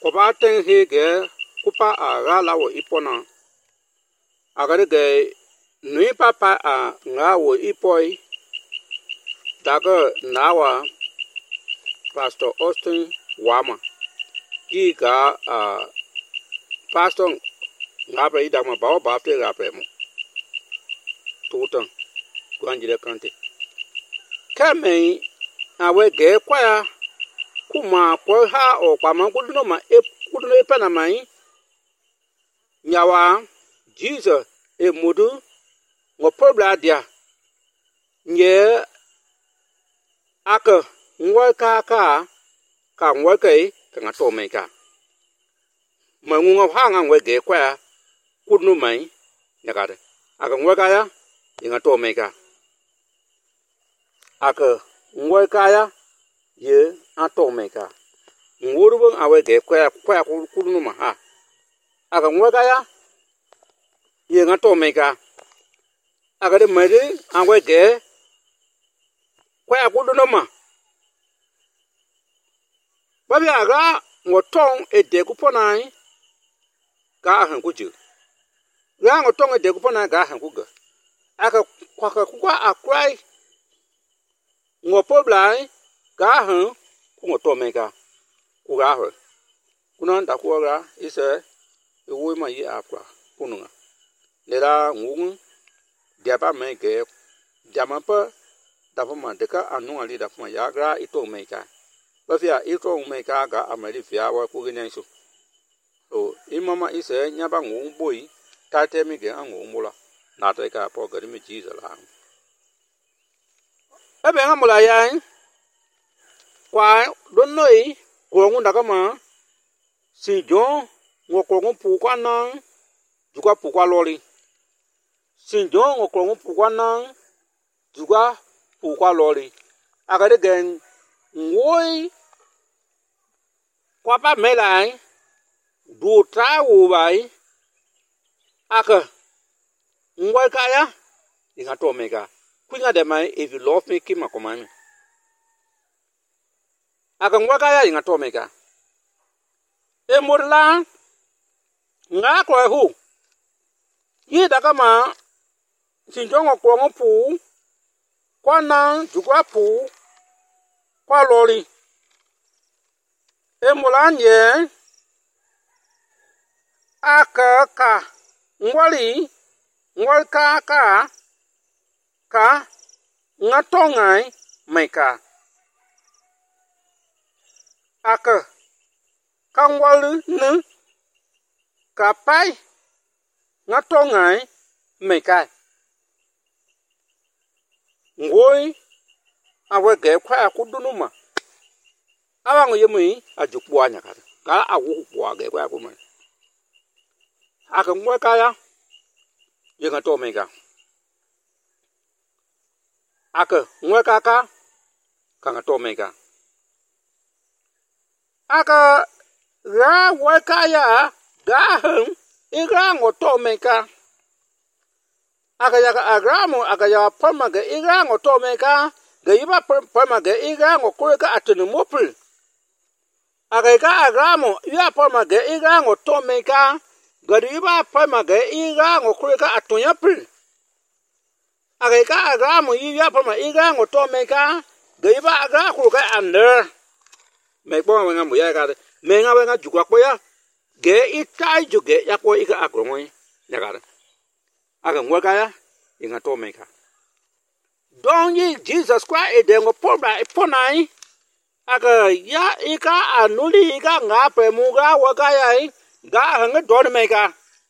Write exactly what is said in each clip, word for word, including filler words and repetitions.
Oba ten hege kupa aga lawo ipona agare ge nui papa a nga wo ipoi daga nawa Pastor Austin Wama giga a pastor nga ba ida ma ba ba te ga pe mo tutan kwanjire kante kame awe ge kwa ya kuma ko ha o kwa ma kuduno ma e kuduno e pana mai nyawa Jesus e mudu ngo probla dia nye aka ngwa ka ka ka ngwa kai ka ngato mai ka ma ngwa ha nga ngwe ge kwa kuduno mai nyakare aka ngwa ka ya ngato mai ka aka ngwa ka ya ye ato meka ngurubun awe ge kwa kwa kulunu ma ha aga ngwaga ya ye ngato meka aga de mari awe ge kwa kulunu ma babi aga ngotong ede kuponai ga han kuju ga ngotong ede kuponai ga han kuga aga kwa kwa akrai ngopoblai ga han kungo to meka kuga ho kuna nda kuga ise ewo ma yi akwa kununga lera ngun dia ba meke jama pa da ma de ka anu ali da ma ya gra ito meka ba fia ito meka ga amari fia wa ku ginen so o imama ise nya ba ngun boyi ta te mi ge angu mula na te ka po ga mi ji za la ebe ngamula ya kwa donoi kurongu ndakama si John ngo kurongu pu kwa nang juga pu kwa lori si John ngo kurongu pu kwa nang juga pu kwa lori agade gen ngoi kwa pa melai du tra wo bai aka ngoi kaya inga to mega kwinga de mai if you love me keep my command aka ngwaka ya inga to meka e murla nga ko hu yi daga ma sinjongo ko ngopu kwa na jugwa pu kwa lori e mulanye aka ka ngwali ngwal ka ka ka ngatongai meka aka kangwalu nu kapai ngatongai mekai ngoi awe ge kwa akudunuma awango yemi ajukwa anya ka ka awu kwa ge kwa akuma aka ngwa kaya yenga to meka aka ngwa kaka kanga to meka aka ga wakaya ga hum igra ngoto meka aka ya agramu aka ya pama ga igra ngoto meka ga iba pama ga igra ngokure ka atunu mopul aka ga agramu ya pama ga igra ngoto meka ga iba pama ga igra ngokure ka atunya pul aka ga agramu ya pama igra ngoto meka ga iba agra ku ka under me bo nga mu ya ga me nga nga jukwa ko ya ge itai juge ya ko ika akrongo ya ga aga ngwa ga ya inga to meka don yi Jesus Christ e de ngo pobra e ponai aga ya ika anuli ika nga pe mu ga wa ga ya ga hanga don meka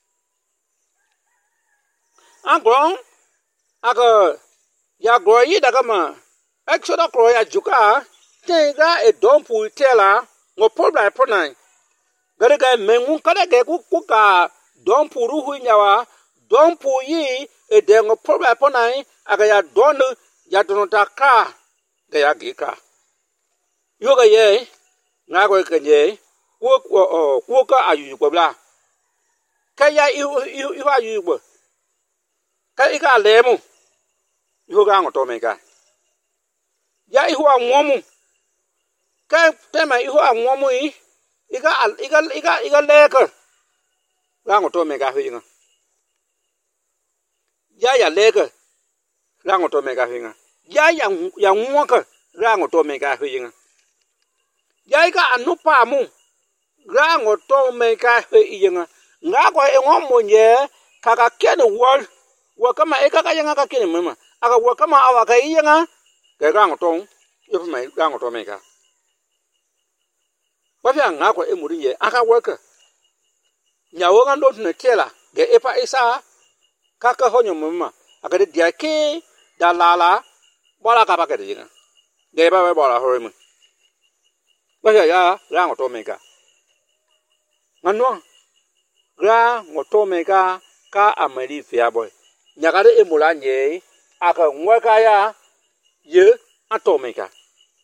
angron aga ya go yi daga ma exodo kro ya juka tega e dompu tela ngo pobla ponai gare ga mengu kada ge ku ku ka dompu ruhu nyawa dompu yi e de ngo pobla ponai aga ya donu ya dono ta ka ga ya gi ka yoga ye nga go ke ye ku o ku ka ayu ko bla ka ya i i ayu bo ka i ka lemu yoga ngo to me ka ya i ho anwomu ka tema ihu anwomu yi iga iga iga iga leke ra ngo to me ka hinga ya ya leke ra ngo to me ka hinga ya ya ya nwoke ra ngo to me ka hinga ya iga anu pa mu ra ngo to me ka hinga nga ko e ngo mo nye ka ka ken wol wo kama e ka ka yanga ka ken mama aka wo kama awa ka yanga ke ra ngo to yo me ra ngo to me ka wa bia nga ko e muri ye aka worker nyawo nga ndo tune tela ge epa isa kaka honyo mama aka de diake da lala bola ka ba ke de nga ge ba ba bola hore mu ba ya ya ra ngo to me ka ngano ra ngo to me ka ka amari fia boy nyaga de emula nye aka nweka ya ye ato me ka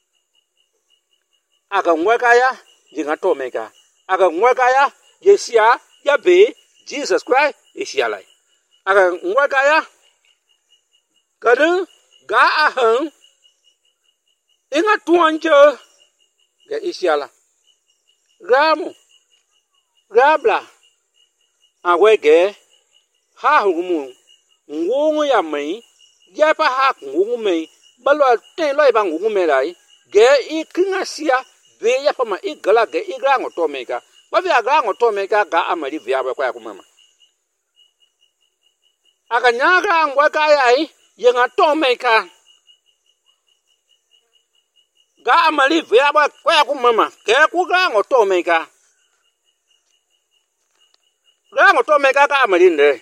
aka nweka ya jinga to me ka aka nweka ya yesia ya be Jesus Christ isia lai aka nweka ya kadu ga ahan inga tuanje ga isia la ramu rabla awege ha humu ngungu ya mai ya pa ha ngungu mai balo te loi bang ngungu mai lai ge ikinga sia be ya pa ma igala ge igra ngo to meka ba bi agra ngo to meka ga amari via ba kwa ku mama aka nyaga ngwa ka yai yenga to meka ga amari via ba kwa ku mama ke ku ga ngo to meka ga ngo to meka ga amari nde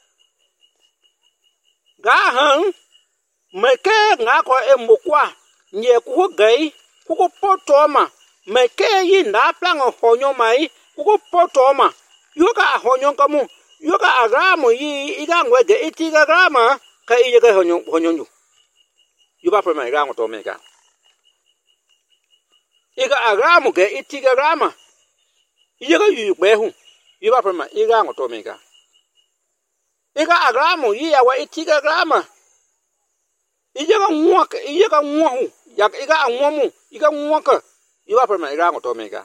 ga han meke nga ko emukwa nye ku gai ku ko potoma meke yi na plan honyo mai ku ko potoma yoga honyo kamu yoga agamo yi iga ngwege itiga grama ka ije ga honyo honyo nyu yuba pre mai ga ngo to meka iga agamo ge itiga grama ije ga yu gbe hu yuba pre mai iga ngo to meka iga agramo yi ya wa itiga grama ije ga nwaka ije ga nwahu ya iga anwamu iga nwaka iwa prema iga ngo to meka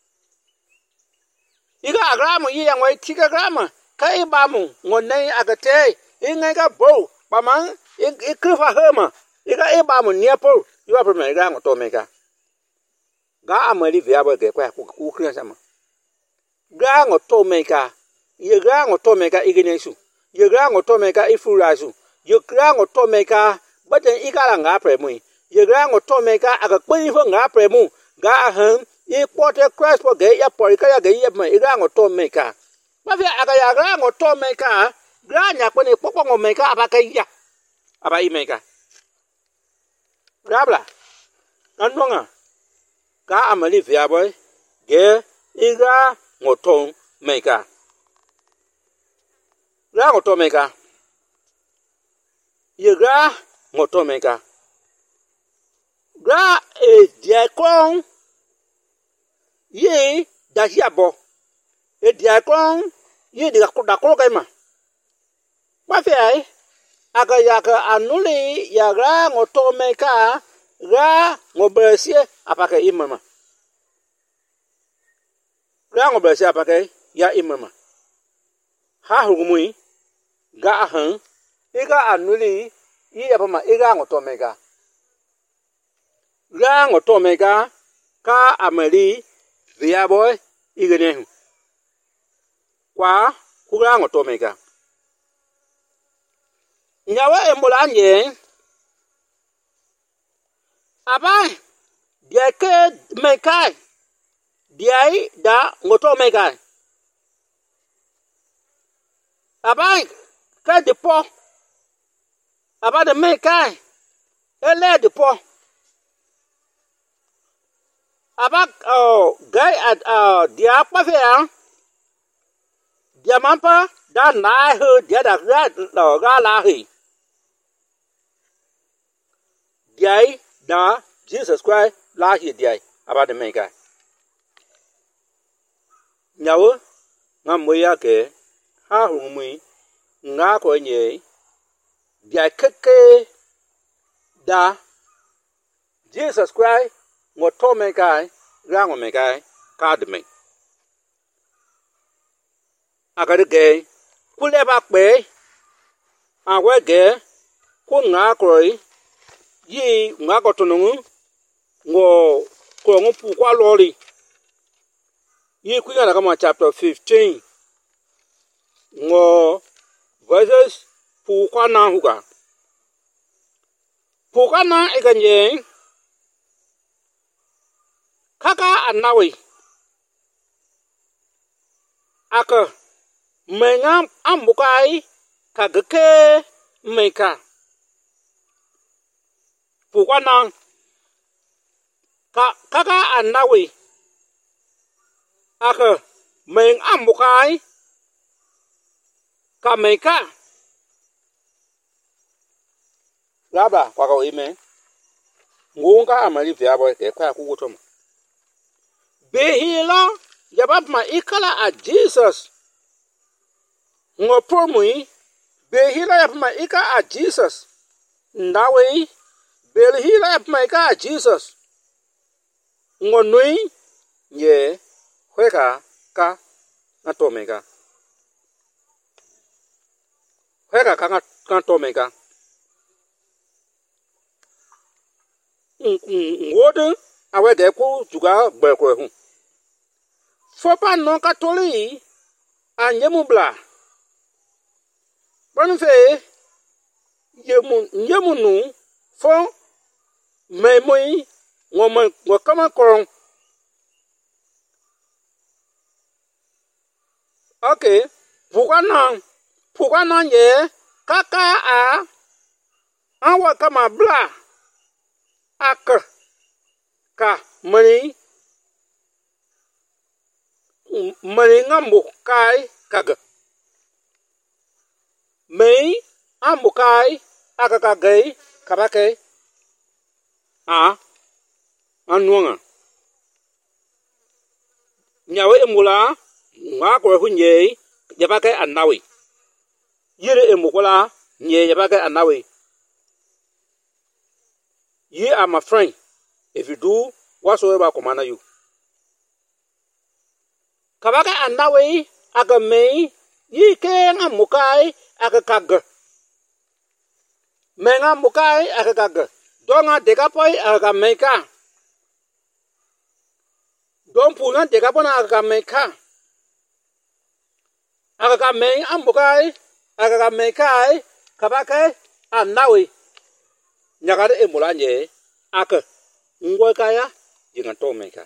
iga agramo yi ya wa itiga grama ka ibamu ngone agate inga ga bo pamang ikrifa hema iga ibamu niepo iwa prema iga ngo to meka ga amali via ba ge kwa ku kria sama ga ngo to meka ye ga ngo to meka iginesu ye ga ngo to meka ifurasu ye ga ngo to meka baten ikala nga premu ye ga ngo to meka aga kpin fo nga premu ga han i pote Christ for ge ya por ka ya ge ye ma iga ngo to meka ba fi aga ya ga ngo to meka ga nya ko ni popo ngo meka aba ka ya aba i meka rabla anonga ga amali via boy ge iga ngo to meka ga ngo to meka ye ga ngo to meka gra e diakon ye da hiabo e diakon ye de ko da ko kai ma wa fe ai aga ya ka anuli ya gra ngo to meka gra ngo besie apaka imama gra ngo besie apaka ya imama ha hugumui ga han iga anuli yi ya pama iga ngo to meka ga ngo to meka ka amari via boy igene kwa ku ga ngo to meka nyawa embola nye aba dia ke meka dia da ngo to meka aba ka de po aba de meka ele de po aba oh guy at uh dia pa fe an dia mampa da na hu dia da ga lo ga la hi dia da Jesus Christ la hi dia aba de meka nyawo ngam mo ya ke ha hu mu nga ko nye dia keke da Jesus Christ ngo to meka ra ngo meka ka de me agade ge kule ba pe awe ge ku nga kroi yi nga gotonu ngo ko ngo pu kwa lori yi ku ga kama chapter fifteen ngo verses pu kwa na huga pu kwa na iganye kaka anawi aka menga ambukai kageke meka pukwana ka kaka anawi aka meng ambukai ka meka laba kwa ka ime ngunga amali vyabo ke kwa kugutom behila yabab ma ikala a Jesus ngo promui behila yabab ma ika a Jesus ndawe behila yabab ma ika a Jesus ngo nui ye kweka ka na tomega kweka ka na tomega ngodu awe de ku juga gbekwe hu fopa non katoli anyemubla bonfe yemu yemunu fo memoi ngoma ngokama koron okay pukana pukana ye kaka a awa kama bla ak ka mani mani ngambu kai kaga mei ambu kai akaka gai kabake a anuanga nyawe emula ngwa ko hunye yabake anawi yire emukula nye yabake anawi. Ye are my friend if you do whatsoever I command you. Kabaka anawe aga mei yi ke nga mukai aga kaga menga mukai aga kaga donga dekapoi aga meka don puna dekapona aga meka aga mei amukai aga mekai kabaka anawe nyakare emulanye aka ngwe kaya jinga tomeka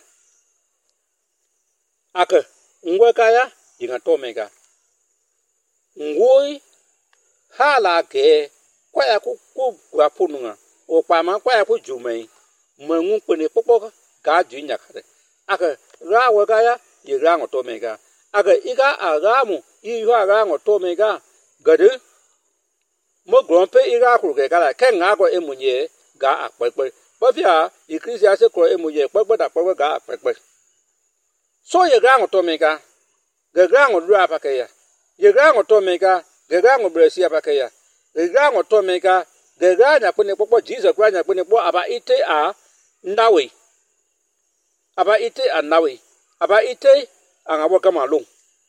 aka ngwe kaya jinga tomeka ngui hala ke kwaya ku ku apununga o pama kwaya ku jumei mengu pene popo ga jinya kare aka ra we kaya jinga ngo tomeka aka iga agamu iho aga ngo tomeka gade mo grompe iga ku ke kala kenga ko emunye ga akpepe bofia ikrisia se ko emunye pepe da pepe ga akpepe so ye ga ngo tomeka ge ga ngo dura pakeya ye ga ngo tomeka ge ga ngo bresia pakeya ge ga ngo tomeka ge ga nya pene popo Jesus kwa nya pene po aba ite a ndawe aba ite a ndawe aba ite anga boka malung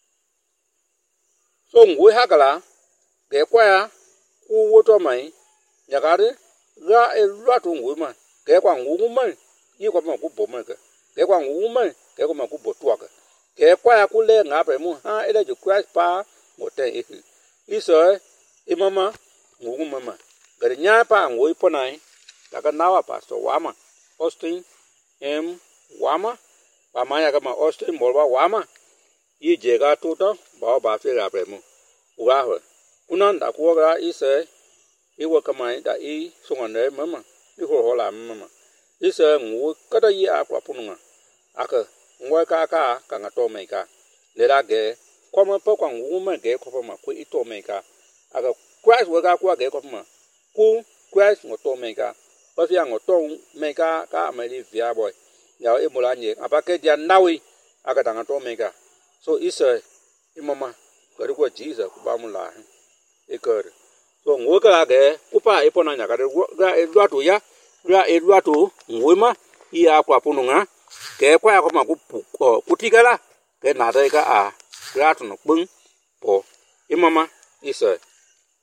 so ngwe hakala ge kwa ya ku woto mai nyakare ga elwatu ngwe ma ge kwa ngu ma yi kwa ma ku bo ma ge ge kwa ngu ma ge kwa ma ku bo tuwa ge ge kwa ya ku le nga pre mu ha ele ju Christ pa ngote e iso imama ngu mama ge nya pa ngwe po nai ta ka nawa pastor wama Austin M wama pa ma ya ka ma Austin molwa wama yi je ga to to ba ba fe ga pre mu wa ho unan da ko ga ise iwo kamai da i sungane mama i ho ho la mama ise ngu kada yi akwa pununga aka ngwa ka ka ka ngato meka le la ge ko ma po kwa ngu ma ge ko ma ku ito meka aka Christ wa ga kwa ge ko ma ku Christ ngoto meka ba fi ngoto meka ka amali via boy ya e mulanye abake dia nawi aka da ngato meka so ise imama ga ko Jesus ku ba mu la ikor so ngoka ge kupa ipona nya ka ga edwatu ya ga edwatu ngwema iya kwa pununga ke kwa ko ma ku kutikala ke na de ka a gratu no pung po imama isa